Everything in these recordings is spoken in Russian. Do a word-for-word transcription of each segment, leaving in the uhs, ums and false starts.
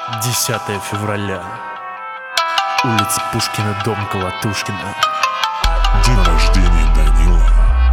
десятое февраля. Улица Пушкина, дом Колотушкина. День рождения Данила.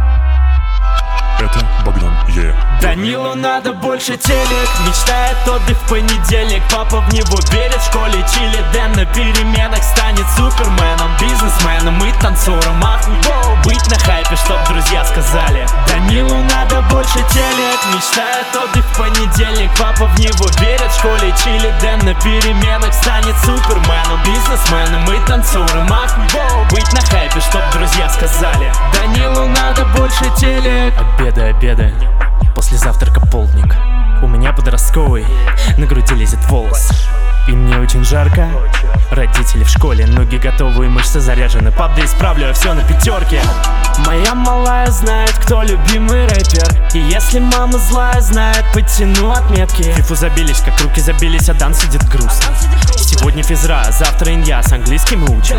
Это Богдан Е. Данилу надо больше телек, мечтает отдых в понедельник. Папа в него верит, в школе чили. Дэн на переменах станет суперменом, бизнесменом и танцором. Ах, воу, быть на хайпе, чтоб друзья сказали. Данилу надо больше телек, мечтает отдых в понедельник. Папа в него верит, в школе чили. Дэн на переменах станет суперменом, бизнесменом и танцором. Ах, воу, быть на хайпе, чтоб друзья сказали. Данилу надо больше телек. Обеды, обеды, после завтрака полдник. У меня подростковый, на груди лезет волос. И мне очень жарко. Родители в школе, ноги готовы и мышцы заряжены. Пап, да исправлю, а все на пятерке. Моя малая знает, кто любимый рэпер. И если мама злая, знает, подтяну отметки. Фифу забились, как руки забились, а Дан сидит грустно. Сегодня физра, завтра иньяс, английский мы учим.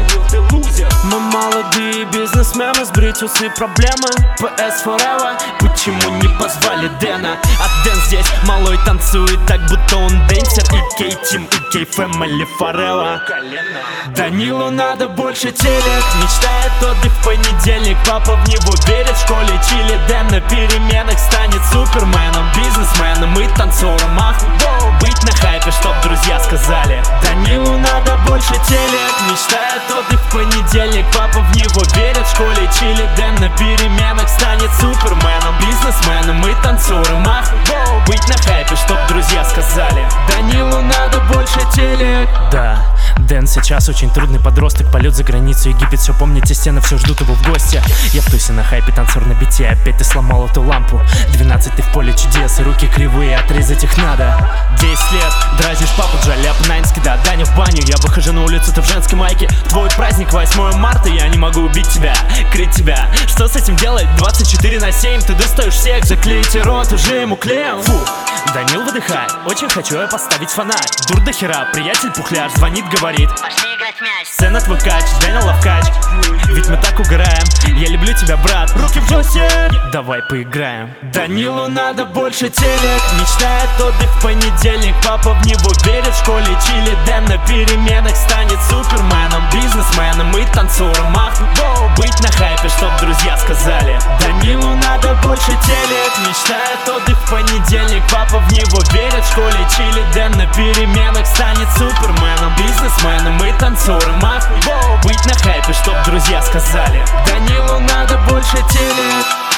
Мы молодые бизнесмены, сбрить усы проблемы. ПС forever, почему не позвали Дэна? А Дэн здесь малой танцует, так будто он дэнсер. И Кей-тим, и Кей-фэмили forever. Данилу надо больше телек, мечтает отдых в понедельник. Папа в него верит, в школе чили. Дэн на переменах станет суперменом, бизнесменом и танцором. Ах, воу, быть на хайпе, чтоб друзья сказали. Данилу надо больше телек, мечтает отдых в понедельник. Папа в него верит, в школе чили. Дэн на переменах станет суперменом, бизнесменом и танцором. Ах, воу, быть на хайпе, чтоб друзья сказали. Данилу надо больше телек. Да, Дэн сейчас очень трудный подросток. Полет за границу, Египет, все помните, стены все ждут его в гости. Я в тусе на хайпе, танцор на бите. Опять ты сломал эту лампу. Двенадцать ты в поле чудес, и руки кривые, отрезать их надо. Десять лет, дразнишь папу, джаляп, найнский, да, Даня в баню. Я выхожу на улицу, ты в женской майке. Твой праздник восьмое марта, я не могу убить тебя, крыть тебя. Что с этим делать? двадцать четыре на семь, ты достаешь всех. Заклейте рот, уже ему клеем. Фу, Данил, выдыхай, очень хочу я поставить фонарь. Дур до хера, приятель пухляр, звонит, говорит: пошли играть в мяч. Сцена твой кач, Даня ловкач. Ведь мы так угораем, я люблю тебя, брат. руки в жесте. Давай поиграем. Данилу надо больше телек, мечтает отдых в понедельник. Папа в него верит, в школе чили. Дэн на переменах станет суперменом, бизнесменом и танцором. Ах, воу, быть на хайпе, чтоб друзья сказали. Данилу надо больше телек, мечтает отдых в понедельник. Папа в него верит, в школе чили. Дэн на переменах станет суперменом, бизнесменом и танцором. Ах, воу, быть на хайпе, чтоб друзья сказали. Данилу надо больше телек.